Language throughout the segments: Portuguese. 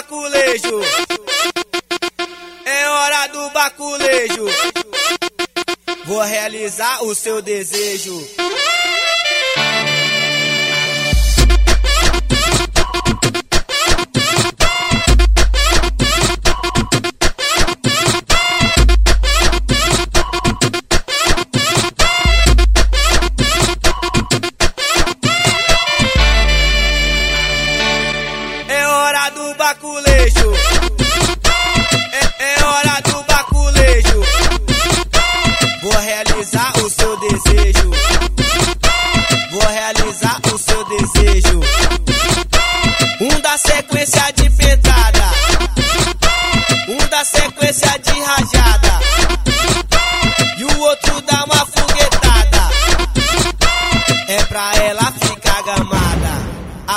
baculejo. É hora do baculejo. Vou realizar o seu desejo. É hora do baculejo. É hora do baculejo. Vou realizar o seu desejo. Vou realizar o seu desejo. Um da sequência de pentada, um da sequência de rajada, e o outro dá uma foguetada. É pra ela ficar gamada.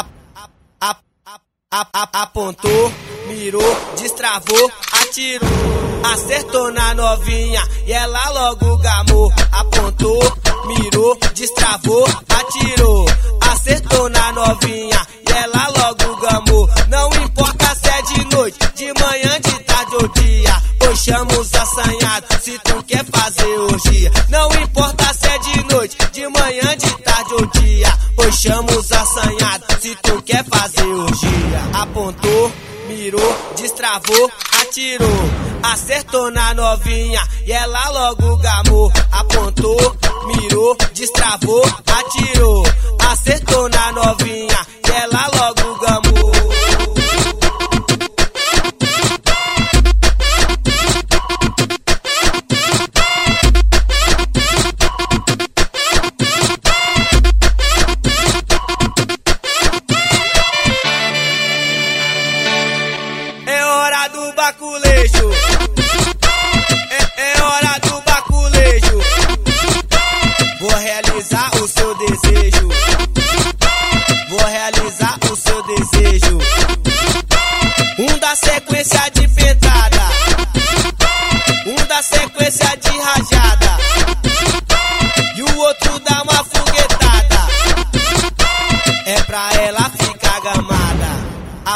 Apontou, mirou, destravou, atirou, acertou na novinha e ela logo gamou. Apontou, mirou, destravou, atirou, acertou na novinha e ela logo gamou. Não importa se é de noite, de manhã, de tarde ou dia, pois chama os assanhados se tu quer fazer orgia. Não importa se é de noite, de manhã, de tarde ou dia, pois chama os assanhados se tu quer fazer orgia. Apontou, mirou, destravou, atirou, acertou na novinha e ela logo gamou. Apontou, mirou, destravou, atirou, acertou na novinha e ela logo gamou. É hora do baculejo. É hora do baculejo. Vou realizar o seu desejo. Vou realizar o seu desejo. Um da sequência de pentada, um da sequência de rajada, e o outro dá uma foguetada. É pra ela ficar gamada.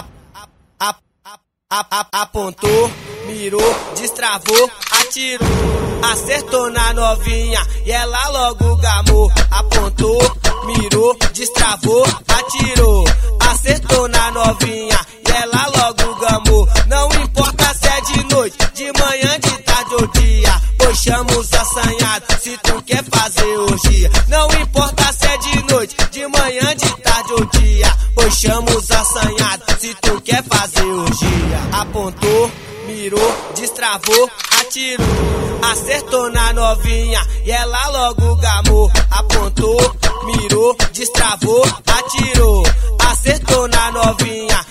Apontou, mirou, destravou, atirou, acertou na novinha e ela logo gamou. Apontou, mirou, destravou, atirou, acertou na novinha e ela logo gamou. Não importa se é de noite, de manhã, de tarde ou dia, pois chama os assanhados se tu quer fazer orgia. Não importa se é de noite, de manhã, de tarde ou dia, pois chama os assanhados se tu quer fazer orgia. Apontou, mirou, destravou, atirou, acertou na novinha e ela logo gamou. Apontou, mirou, destravou, atirou, acertou na novinha